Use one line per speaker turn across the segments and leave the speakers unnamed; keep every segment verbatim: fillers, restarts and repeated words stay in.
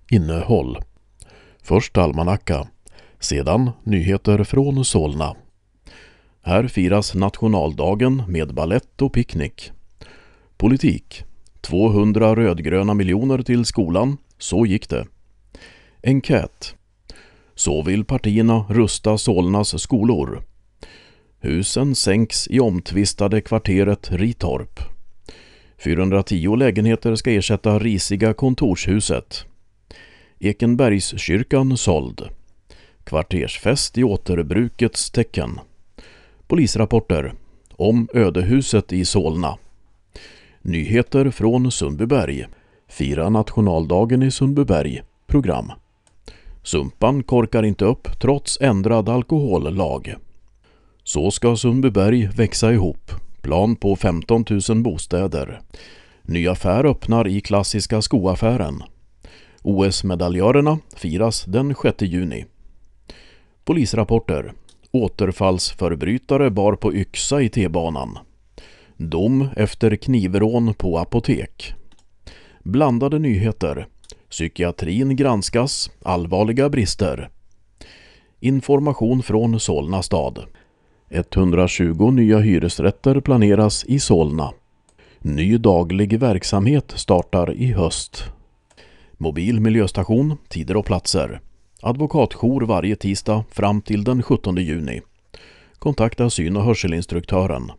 Innehåll. Först almanacka, sedan nyheter från Solna. Här firas nationaldagen med ballett och picknick. Politik. tvåhundra rödgröna miljoner till skolan, så gick det. Enkät. Så vill partierna rusta Solnas skolor. Husen sänks i omtvistade kvarteret Ritorp. fyrahundratio lägenheter ska ersätta risiga kontorshuset. Ekenbergskyrkan såld. Kvartersfest i återbrukets tecken. Polisrapporter om ödehuset i Solna. Nyheter från Sundbyberg. Fira nationaldagen i Sundbyberg. Program. Sumpan korkar inte upp trots ändrad alkohollag. Så ska Sundbyberg växa ihop. Plan på femton tusen bostäder. Ny affär öppnar i klassiska skoaffären. O S-medaljörerna firas den sjätte juni. Polisrapporter. Återfallsförbrytare bar på yxa i T-banan. Dom efter knivrån på apotek. Blandade nyheter. Psykiatrin granskas. Allvarliga brister. Information från Solna stad. etthundratjugo nya hyresrätter planeras i Solna. Ny daglig verksamhet startar i höst. Mobil miljöstation, tider och platser. Advokatjour varje tisdag fram till den sjuttonde juni. Kontakta syn- och hörselinstruktören.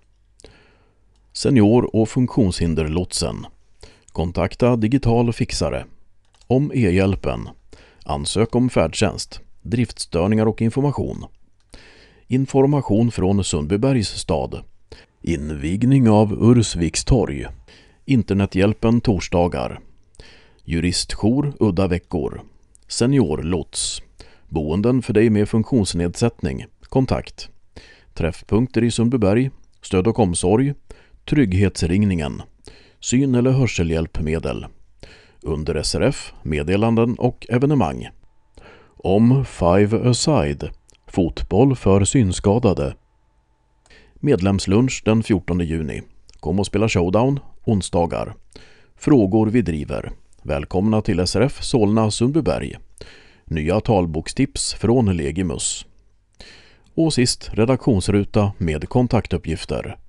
Senior- och funktionshinderlotsen. Kontakta digital fixare. Om e-hjälpen. Ansök om färdtjänst. Driftstörningar och information. Information från Sundbybergs stad. Invigning av Ursvikstorg. Internethjälpen torsdagar. Juristjour udda veckor. Seniorlots. Boenden för dig med funktionsnedsättning. Kontakt. Träffpunkter i Sundbyberg. Stöd och omsorg. Trygghetsringningen. Syn- eller hörselhjälpmedel. Under S R F, meddelanden och evenemang. Om Five Aside. Fotboll för synskadade. Medlemslunch den fjortonde juni. Kom och spela showdown onsdagar. Frågor vi driver. Välkomna till S R F Solna Sundbyberg. Nya talbokstips från Legimus. Och sist redaktionsruta med kontaktuppgifter.